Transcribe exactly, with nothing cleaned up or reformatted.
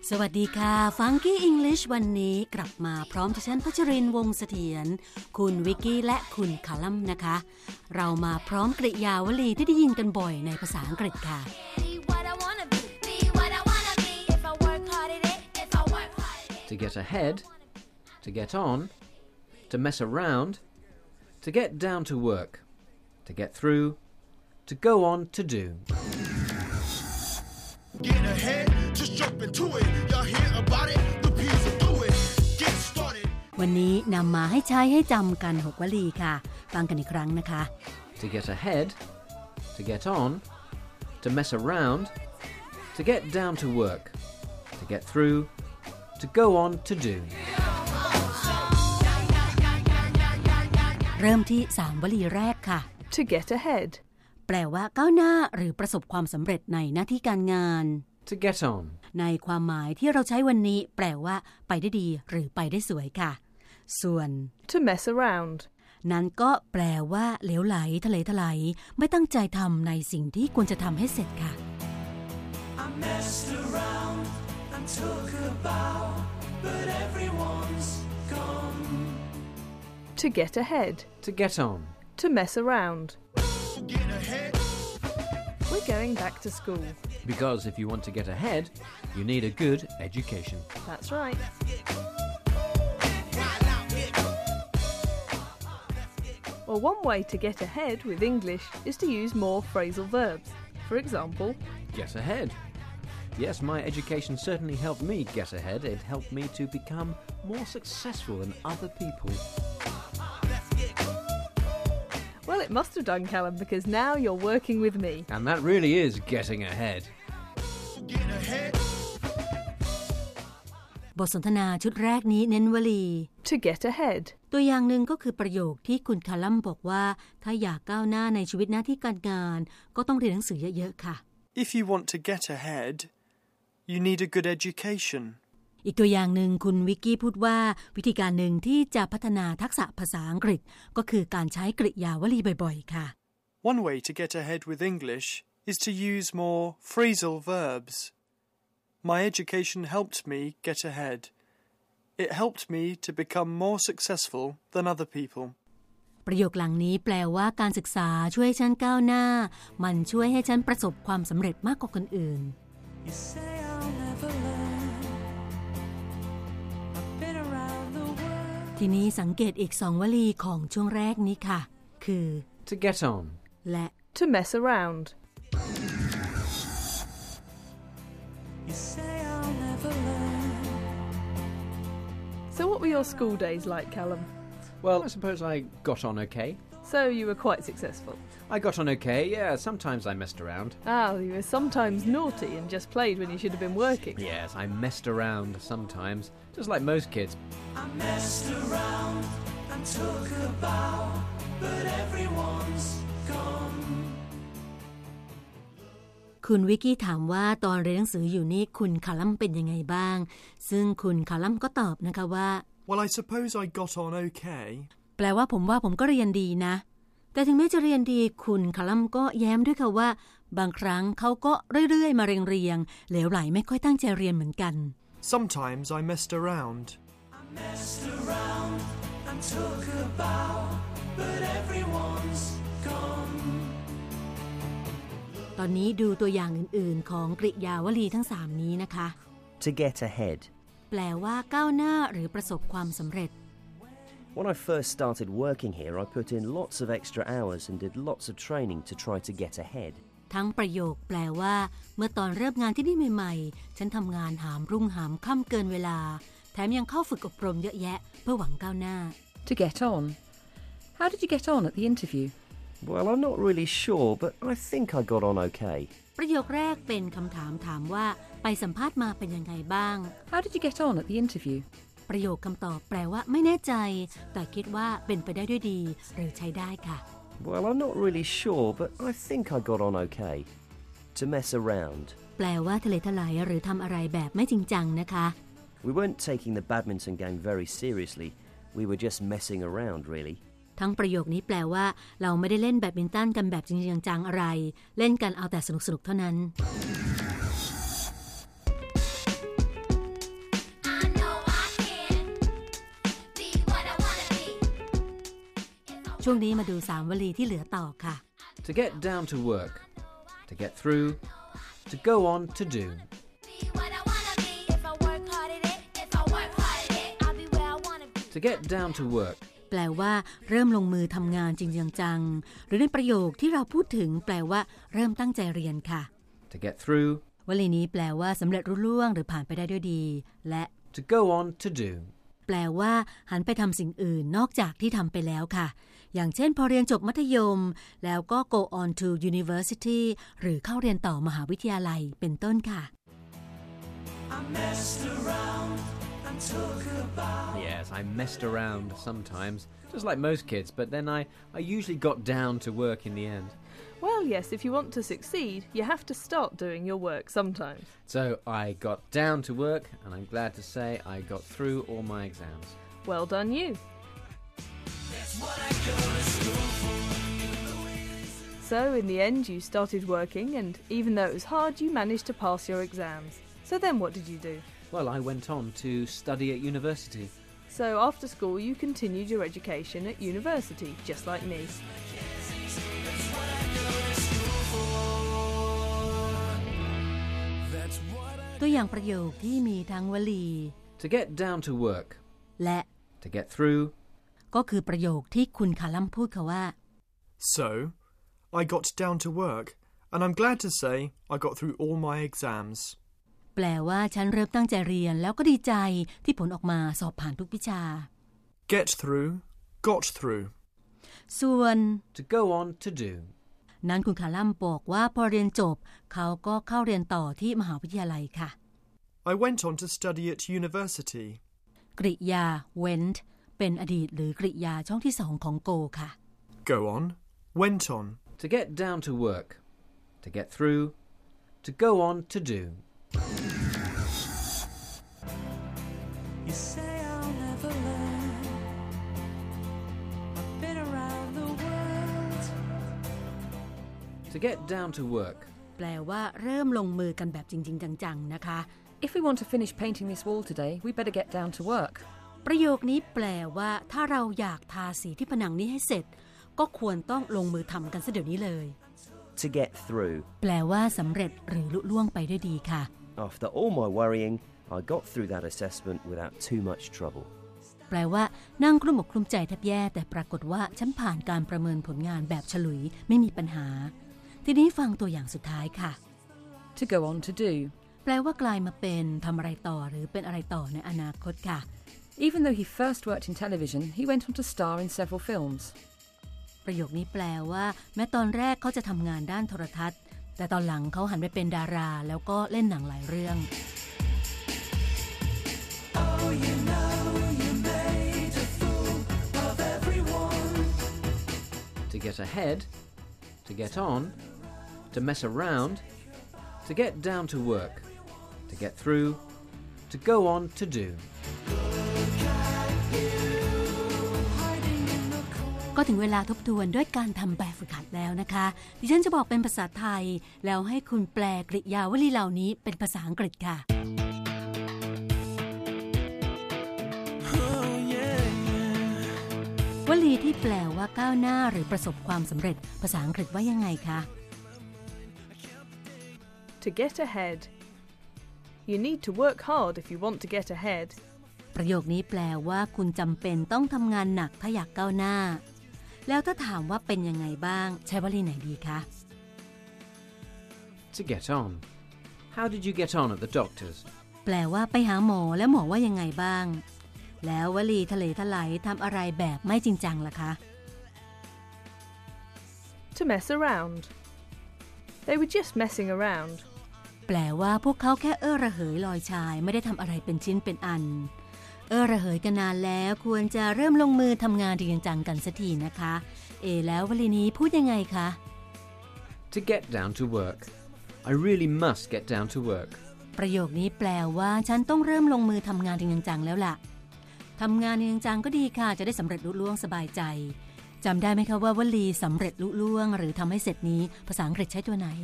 สวัสดีค่ะ Funky English วันนี้กลับมาพร้อมดิฉันพัชรินทร์วงศ์เสถียรคุณวิกกี้และคุณคาลัมนะคะเรามาพร้อมกริยาวลีที่ได้ยินกันบ่อยในภาษาอังกฤษค่ะ To get ahead, to get on, to mess around, to get down to work, to get through, to go on to do. Get ahead, just jump into it. Y'all hear about it? The P's will do it. Get started. วันนี้นำมาให้ใช้ให้จำกันหกวลีค่ะฟังกันอีกครั้งนะคะ To get ahead, to get on, to mess around, to get down to work, to get through, to go on to do. เริ่มที่สามวลีแรกค่ะ To get ahead แปลว่าก้าวหน้าหรือประสบความสำเร็จในหน้าที่การงาน To get on ในความหมายที่เราใช้วันนี้แปลว่าไปได้ดีหรือไปได้สวยค่ะส่วน To mess around นั้นก็แปลว่าเหลวไหลทะเลทลายไม่ตั้งใจทำในสิ่งที่ควรจะทำให้เสร็จค่ะ I messed around and took a bow, but everyone's gone. To get ahead To get on To mess around Get ahead. We're going back to school. Because if you want to get ahead, you need a good education. That's right. Well, one way to get ahead with English is to use more phrasal verbs. For example, Get ahead. Yes, my education certainly helped me get ahead. It helped me to become more successful than other people. well, it must have done, Callum, because now you're working with me. And that really is getting ahead. Get ahead. บทสนทนาชุดแรกนี้เน้นวลี To get ahead ตัวอย่างหนึ่งก็คือประโยคที่คุณคาลัมบอกว่าถ้าอยากก้าวหน้าในชีวิตหน้าที่การงานก็ต้องเรียนหนังสือเยอะๆค่ะ If you want to get ahead, you need a good education. อีกตัวอย่างหนึ่งคุณวิกกี้พูดว่าวิธีการหนึ่งที่จะพัฒนาทักษะภาษาอังกฤษก็คือการใช้กริยาวลีบ่อยๆค่ะ One way to get ahead with English is to use more phrasal verbs. My education helped me get ahead. It helped me to become more successful than other people. ประโยคหลังนี้แปลว่าการศึกษาช่วยให้ฉันก้าวหน้ามันช่วยให้ฉันประสบความสำเร็จมากกว่าคนอื่น You say I'll never learn. I've been around the world. ทีนี้สังเกตอีกสองวลีของช่วงแรกนี้ค่ะคือ To get on และ To mess around You say I'll never learn. So what were your school days like, Callum? Well, I suppose I got on okay. So you were quite successful. I got on okay, yeah. Sometimes I messed around. Ah, you were sometimes naughty and just played when you should have been working. Yes, I messed around sometimes, just like most kids. I messed around and took a bow, but everyone's gone. คุณวิกกี้ถามว่าตอนเรียนหนังสืออยู่นี่คุณคาลัมเป็นยังไงบ้างซึ่งคุณคาลัมก็ตอบนะคะว่า Well, I suppose I got on okay. แปลว่าผมว่าผมก็เรียนดีนะแต่ถึงแม้จะเรียนดีคุณคาลัมก็แย้มด้วยค่ะว่าบางครั้งเขาก็เรื่อยๆมาเรียงๆเหลวไหลไม่ค่อยตั้งใจเรียนเหมือนกัน Sometimes I messed around. I messed around and took a bow, but everyone's gone. ตอนนี้ดูตัวอย่างอื่นๆของกริยาวลีทั้งสามนี้นะคะ To get ahead. แปลว่าก้าวหน้าหรือประสบความสำเร็จ When I first started working here, I put in lots of extra hours and did lots of training to try to get ahead. ทั้งประโยคแปลว่าเมื่อตอนเริ่มงานที่นี่ใหม่ๆฉันทำงานหามรุ่งหามค่ำเกินเวลาแถมยังเข้าฝึกอบรมเยอะแยะเพื่อหวังก้าวหน้า To get on. How did you get on at the interview? Well, I'm not really sure, but I think I got on okay. ประโยคแรกเป็นคำถามถามว่าไปสัมภาษณ์มาเป็นยังไงบ้าง How did you get on at the interview? ประโยคคำตอบแปลว่าไม่แน่ใจแต่คิดว่าเป็นไปได้ด้วยดีหรือใช้ได้ค่ะ Well, I'm not really sure, but I think I got on okay. To mess around. แปลว่าทะเลทลายหรือทำอะไรแบบไม่จริงจังนะคะ We weren't taking the badminton game very seriously. We were just messing around, really. ทั้งประโยคนี้แปลว่าเราไม่ได้เล่นแบดมินตันกันแบบจริงจังๆอะไรเล่นกันเอาแต่สนุกๆเท่านั้นช่วงนี้มาดูสามวลีที่เหลือต่อค่ะ To get down to work, to get through, to go on to do. To get down to work แปลว่าเริ่มลงมือทำงานจริงจังๆหรือในประโยคที่เราพูดถึงแปลว่าเริ่มตั้งใจเรียนค่ะ To get through วลีนี้แปลว่าสำเร็จรุ่ล่วงหรือผ่านไปได้ด้วยดีและ To go on to do แปลว่าหันไปทำสิ่งอื่นนอกจากที่ทำไปแล้วค่ะอย่างเช่นพอเรียนจบมัธยมแล้วก็ go on to university หรือเข้าเรียนต่อมหาวิทยาลัยเป็นต้นค่ะ I messed around and took about. Yes, I messed around sometimes, just like most kids, but then I, I usually got down to work in the end. Well, yes, if you want to succeed, you have to start doing your work sometimes. So I got down to work, and I'm glad to say I got through all my exams. Well done you. So, in the end, you started working, and even though it was hard, you managed to pass your exams. So then what did you do? Well, I went on to study at university. So after school, you continued your education at university, just like me. ตัวอย่างประโยคที่มีทั้งวลี To get down to work และ To get through ก็คือประโยคที่คุณคาลัมพูดค่ะว่า So, I got down to work, and I'm glad to say I got through all my exams. แปลว่าฉันเริ่มตั้งใจเรียนแล้วก็ดีใจที่ผลออกมาสอบผ่านทุกวิชา Get through, got through. ส่วน To go on to do นั้นคุณคาลัมบอกว่าพอเรียนจบเขาก็เข้าเรียนต่อที่มหาวิทยาลัยค่ะ I went on to study at university. กริยา went เป็นอดีตหรือกริยาช่องที่สองของ go ค่ะ Go on, went on. To get down to work To get through To go on to do You say I'll never learn. I've been around the world. To get down to work แปลว่าเริ่มลงมือกันแบบจริงๆจังๆนะคะ If we want to finish painting this wall today, we better get down to work. ประโยคนี้แปลว่าถ้าเราอยากทาสีที่ผนังนี้ให้เสร็จก็ควรต้องลงมือทำกันซะเดี๋ยวนี้เลย To get through. แปลว่าสำเร็จหรือลุล่วงไปด้วยดีค่ะ After all my worrying, I got through that assessment without too much trouble. แปลว่านั่งกลุ้มอกกลุ้มใจแทบแย่แต่ปรากฏว่าฉันผ่านการประเมินผลงานแบบฉลุยไม่มีปัญหาทีนี้ฟังตัวอย่างสุดท้ายค่ะ To go on to do. แปลว่ากลายมาเป็นทำอะไรต่อหรือเป็นอะไรต่อในอนาคตค่ะ Even though he first worked in television, he went on to star in several films. ประโยคนี้แปลว่าแม้ตอนแรกเขาจะทำงานด้านโทรทัศน์แต่ตอนหลังเขาหันไปเป็นดาราแล้วก็เล่นหนังหลายเรื่อง Oh, you know you made a fool of everyone. To get ahead To get on To mess around To get down to work To get through To go on to do ก็ถึงเวลาทบทวนด้วยการทำแบบฝึกหัดแล้วนะคะดิฉันจะบอกเป็นภาษาไทยแล้วให้คุณแปลกริยาวลีเหล่านี้เป็นภาษาอังกฤษค่ะ Oh, yeah, yeah. วลีที่แปลว่าก้าวหน้าหรือประสบความสำเร็จภาษาอังกฤษว่ายังไงคะ To get ahead. You need to work hard if you want to get ahead. ประโยคนี้แปลว่าคุณจำเป็นต้องทำงานหนักถ้าอยากก้าวหน้าแล้วถ้าถามว่าเป็นยังไงบ้างใช้วลีไหนดีคะ To get on How did you get on at the doctor's แปลว่าไปหาหมอแล้วหมอว่ายังไงบ้างแล้ววลีทะเลทลายทำอะไรแบบไม่จริงจังล่ะคะ To mess around. They were just messing around. แปลว่าพวกเขาแค่เอ้อระเหยลอยชายไม่ได้ทำอะไรเป็นชิ้นเป็นอันเออระเหยกันนานแล้วควรจะเริ่มลงมือทำงานจริงจังกันสักทีนะคะเอแล้ววลีนี้พูดยังไงคะ To get down to work I really must get down to work ประโยคนี้แปลว่าฉันต้องเริ่มลงมือทำงานจริงจังแล้วล่ะทำงานจริงจังก็ดีค่ะจะได้สำเร็จลุล่วงสบายใจจำได้ไหมคะว่าวลีสำเร็จลุล่วงหรือทำให้เสร็จนี้ภาษาอังกฤษใช้ตัวไหน